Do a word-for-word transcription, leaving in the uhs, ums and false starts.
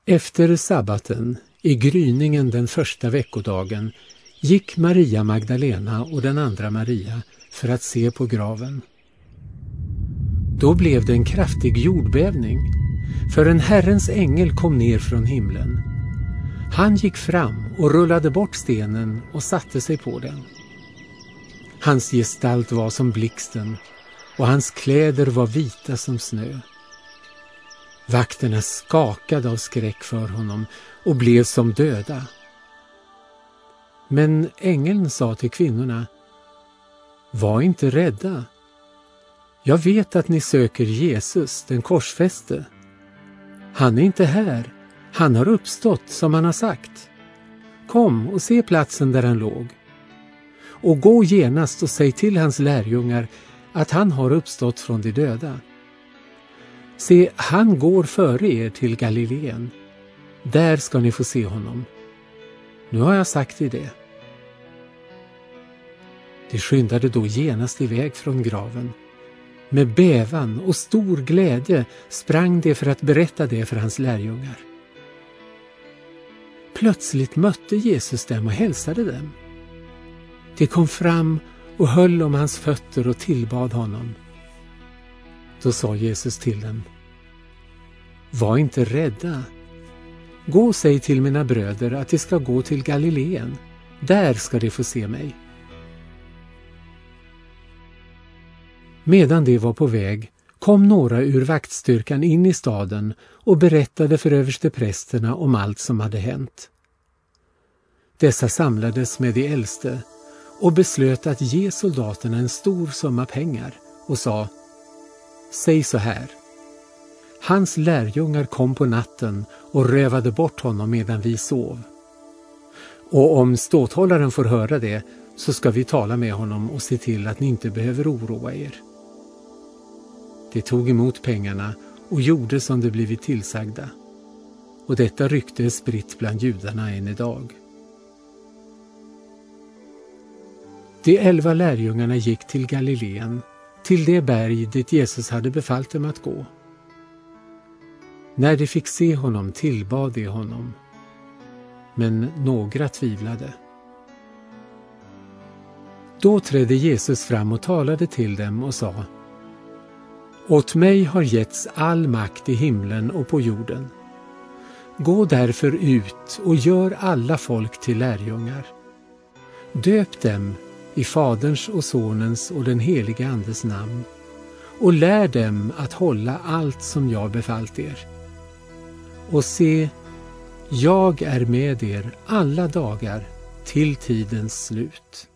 Efter sabbaten, i gryningen den första veckodagen, gick Maria Magdalena och den andra Maria för att se på graven. Då blev det en kraftig jordbävning, för en Herrens ängel kom ner från himlen. Han gick fram och rullade bort stenen och satte sig på den. Hans gestalt var som blixten och hans kläder var vita som snö. Vakterna skakade av skräck för honom och blev som döda. Men ängeln sa till kvinnorna: var inte rädda. Jag vet att ni söker Jesus, den korsfäste. Han är inte här. Han har uppstått som han har sagt. Kom och se platsen där han låg. Och gå genast och säg till hans lärjungar att han har uppstått från de döda. Se, han går före er till Galileen. Där ska ni få se honom. Nu har jag sagt er det. De skyndade då genast iväg från graven. Med bävan och stor glädje sprang de för att berätta det för hans lärjungar. Plötsligt mötte Jesus dem och hälsade dem. De kom fram och höll om hans fötter och tillbad honom. Då sa Jesus till dem: var inte rädda. Gå och säg till mina bröder att de ska gå till Galileen. Där ska de få se mig. Medan de var på väg kom några ur vaktstyrkan in i staden och berättade för översteprästerna om allt som hade hänt. Dessa samlades med de äldste och beslöt att ge soldaterna en stor summa pengar och sa: säg så här. Hans lärjungar kom på natten och rövade bort honom medan vi sov. Och om ståthållaren får höra det, så ska vi tala med honom och se till att ni inte behöver oroa er. De tog emot pengarna och gjorde som de blivit tillsagda. Och detta rykte är spritt bland judarna än idag. De elva lärjungarna gick till Galileen, till det berg dit Jesus hade befallt dem att gå. När de fick se honom tillbad de honom, men några tvivlade. Då trädde Jesus fram och talade till dem och sa: åt mig har getts all makt i himlen och på jorden. Gå därför ut och gör alla folk till lärjungar. Döp dem i Faderns och Sonens och den helige Andes namn och lär dem att hålla allt som jag befallt er. Och se, jag är med er alla dagar till tidens slut.